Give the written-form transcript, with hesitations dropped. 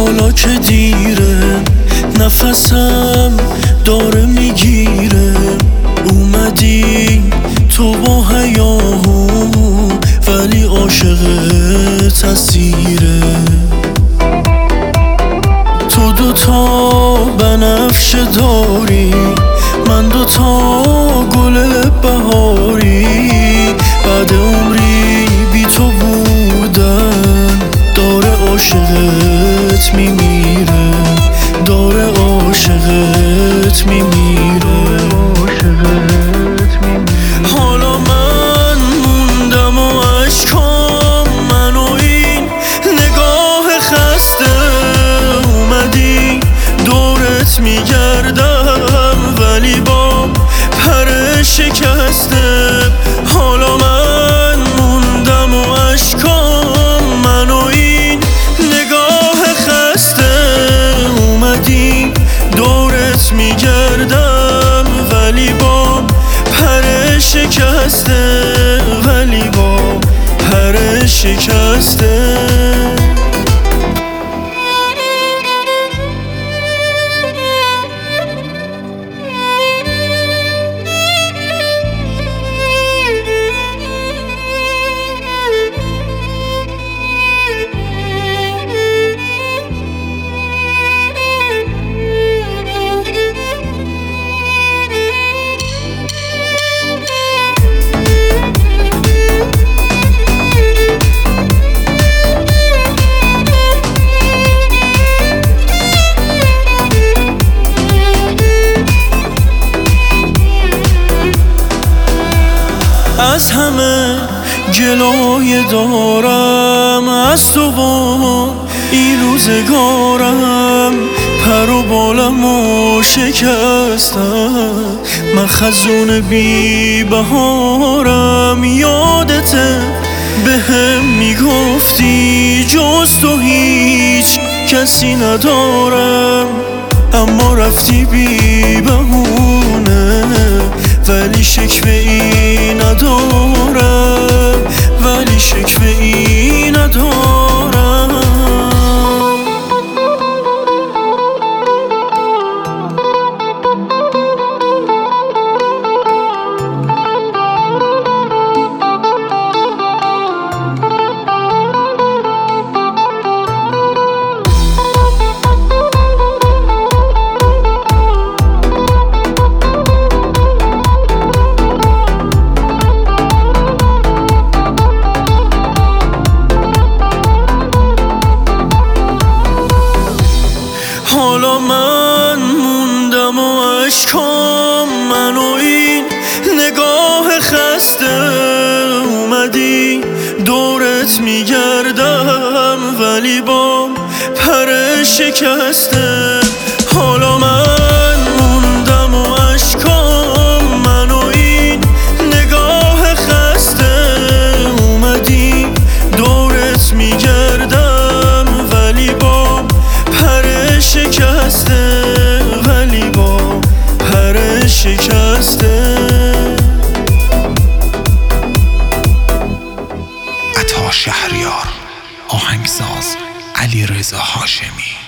حالا که دیره، نفسم داره میگیره. اومدی تو با حیاهو، ولی عاشقت اسیره. تو دوتا بنفشه داری، من دوتا گل بهاری. بعد عمری بی تو بودن داره عاشقت میمیره، داره عاشقت میمیره. حالا من موندم و عشقام من و این نگاه خسته. اومدی دورت میگردم ولی با پر شکسته. حالا من موندم و عشقام من و این نگاه خسته. اومدی دورت میگردم ولی با پر شکسته، ولی با پر شکسته. از همه جلوی دارم، از تو با این روزگارم. پر و بالمو شکستم، من خزون بی بهارم. یادته بهم میگفتی جز تو هیچ کسی ندارم، اما رفتی بی بهونه. ولی شکوه ای ندارم، ولی شکوه ای ندارم. حالا من موندم و عشقام من و این نگاه خسته. اومدی دورت میگردم ولی با پر شکسته. حالا من موندم و عشقام من و این نگاه خسته. اومدی دورت میگردم ولی با پر شکسته، ولی با پر شکسته. عطا شهریار، آهنگساز علیرضا هاشمی.